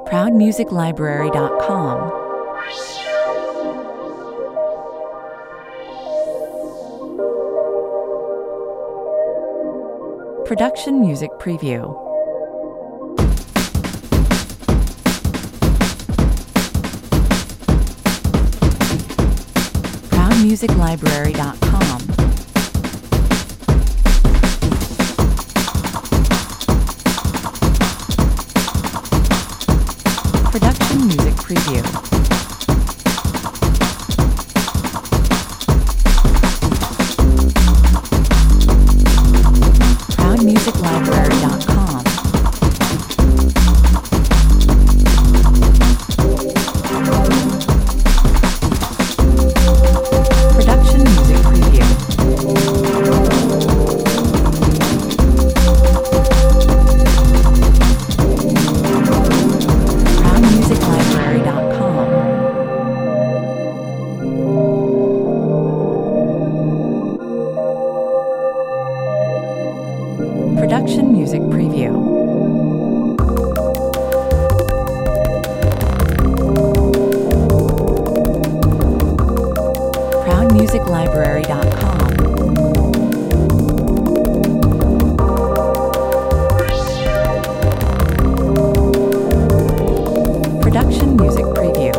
ProudMusicLibrary.com. Production Music Preview. ProudMusicLibrary.com. Production Music Preview. ProudMusicLibrary.com. Production Music Preview. ProudMusicLibrary.com. Production Music Preview. ProudMusicLibrary.com. Production Music Preview.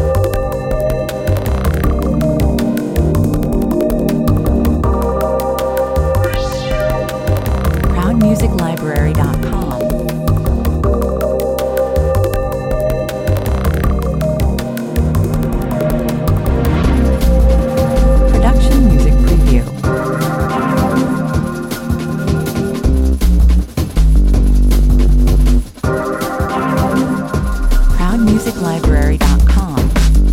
ProudMusicLibrary.com. Production Music Preview. ProudMusicLibrary.com.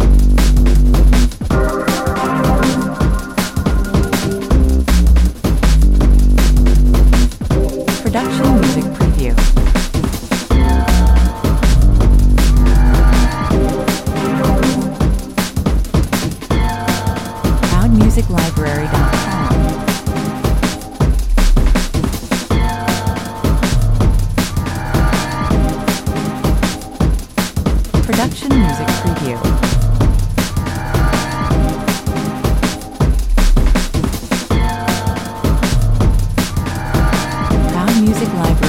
Production Music Preview. ProudMusicLibrary.com. Production Music Preview. ProudMusicLibrary.com.